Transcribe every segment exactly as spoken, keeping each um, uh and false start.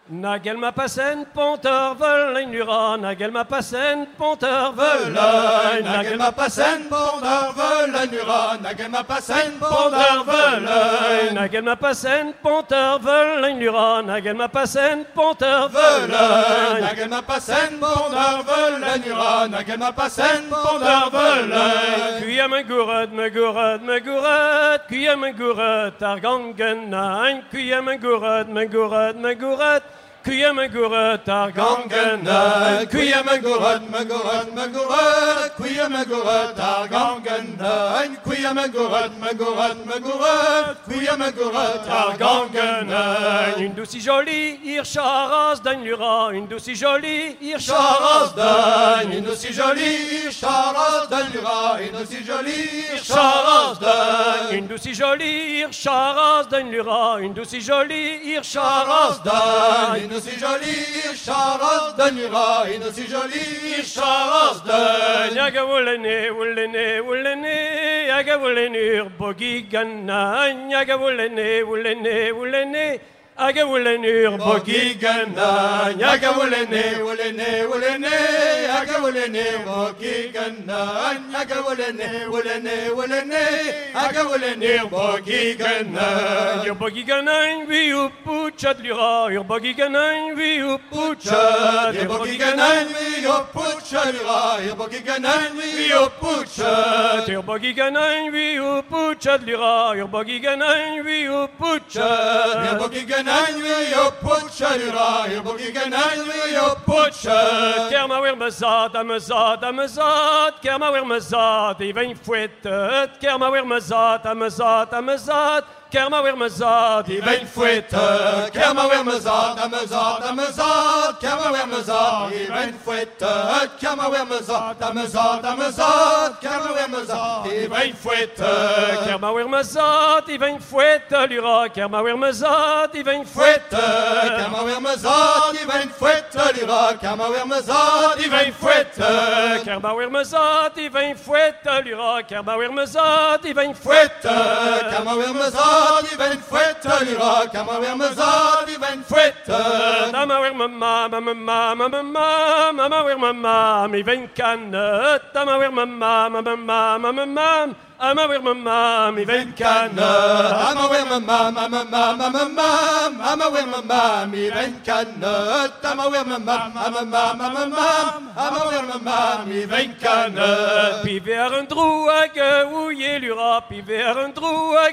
Nagel ma passen, ponter velein lura, nagel ma passen, ponter velein, nagel ma passen, ponter velein lura, nagel ma passen, ponter ponter velein, nagel ma passen, ponter velein lura, nagel ma passen, ponter velein, nagel ma passen, ponter velein lura, nagel ma passen, ponter velein. Kuya me gourad, me gourad, me gourad, kuya me gourad, argangenain, kuya me gourad, me gourad, me gourad. Kuya me gourad ar gangenain, kuya me gourad, me gourad, me gourad, kuya me gourad ar gangenain, kuya me gourad, me gourad, me gourad, kuya me gourad ar gangenain. Une douce si jolie, ir charas d'un lura, une douce si jolie, ir charas d'un, une douce si jolie, ir charas d'un lura, une douce si jolie, ir charas d'un, une douce si jolie, ir charas d'un lura, une douce si jolie, ir charas d'un. Une si jolie charas d'un lura, une si jolie charas d'un. Yaga wulene, wulene, wulene, yaga wulene, bogi ganna, yaga wulene, wulene, wulene. Aga wulenur bogi ganna, yaga wulene, wulene, wulene, yaga wulene, bogi ganna, yaga wulene, wulene, wulene, yaga wulene, bogi ganna. Your bogi ganna, we upuchat lura, your bogi ganna, we upuchat, your bogi ganna, we upuchat lura, your bogi ganna, we upuchat, your bogi ganna, we upuchat lura, your bogi ganna, we upuchat, your bogi ganna. We yo pucha lura, yo bogi ganan we yo pucha. Kerma wer mazat, amazat, amazat, kerma wer mazat, even fouettet, kerma wer mazat, amazat, amazat. Kerma wer mazat, even fouettet, kerma wer mazat, amazat, amazat, kerma wer mazat, even fouettet, kerma wer mazat, amazat, amazat, kerma wer mazat, even fouettet, kerma wer mazat, even fouettet lura, kerma wer mazat, even fouettet, kerma wer mazat, even fouettet lura, kerma wer mazat, even fouettet, kerma wer mazat, even fouettet lura, kerma wer mazat, even fouettet, kerma wer mazat. Even fouettet lura, kama wer mazat, even fouettet. Mama wer mama, mama mama mama, mama wer mama, even kanet. Mama wer mama, mama mama mama. Ama wer mama, mi ven kanet. Ama wer mama, mama mama mama. Ama wer mama, mi ven kanet. Ama wer mama, mama mama mama. Ama wer mama, mi ven kanet. Pi ver un drou hag ouye lura, pi ver un drou hag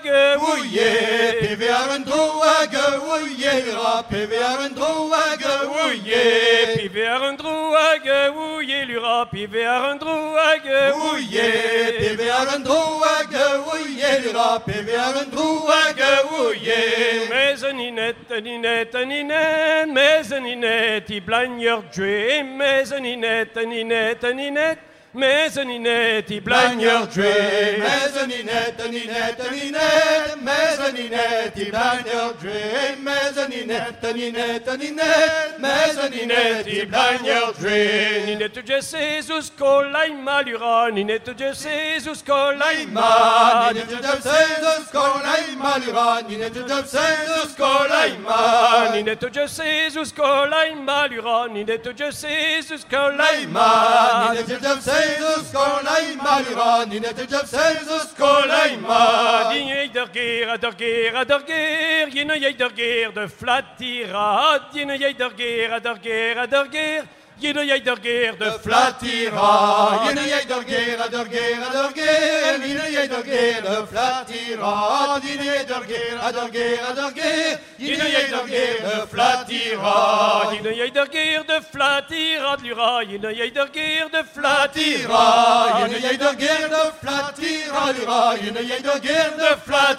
ouye. Pi ver un drou hag ouye lura, pi ver un drou hag ouye. Pi ver un drou hag ouye lura, pi ver un drou hag ouye. Pi ver un drou Ouaga ouye lura, pévéar un trou ouaga ouye. Mais un ninette, un ninette, un ninette, mais un ninette, i blagneur djoué, mais un ninette, un ninette, un ninette. Mais un ninette, i blagneur djoué. Mais un ninette, un ninette, un ninette. Mais un ninette, i blagneur djoué. Mais un ninette, un ninette, un ninette. Mais un ninette, i blagneur djoué. Ninette djesse zus kolaima lura, ninette djesse zus kolaima. Ninette djesse zus kolaima lura, ninette djesse zus kolaima. Ninette djesse zus kolaima lura, ninette djesse zus kolaima. Ninette djesse Jesus kolaima lura, ninette Jesus kolaima. Dinye dergeer, adergeer, adergeer, yene yei dergeer de flatira. Yene yei dergeer, adergeer, adergeer, yene yei dergeer de flatira. Yene yei dergeer, adergeer, adergeer, yene yei dergeer de flatira. Yene yei dergeer, adergeer, adergeer, yene yei dergeer de flatira. Yene yei dergeer de flatira lura, yene yei dergeer de flatira. Yene yei dergeer de flatira lura, yene yei dergeer de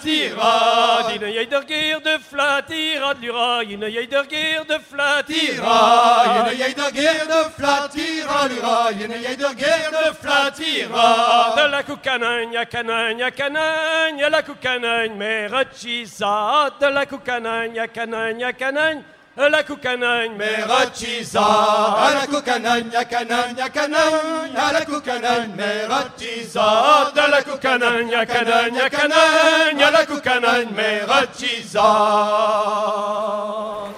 flatira. Yene yei dergeer de flatira lura, yene yei dergeer de flatira. Yene yei dergeer de flatira lura, yene yei dergeer de flatira. De la coucanagne, ya canagne, ya canagne, ya la coucanagne, merachisa. De la coucanagne, ya canagne, ya canagne. La coucanagne, merachisa. À la coucanagne, ya canagne, ya canagne. À la coucanagne, merachisa. De la coucanagne, ya canagne, ya canagne. À la coucanagne, merachisa.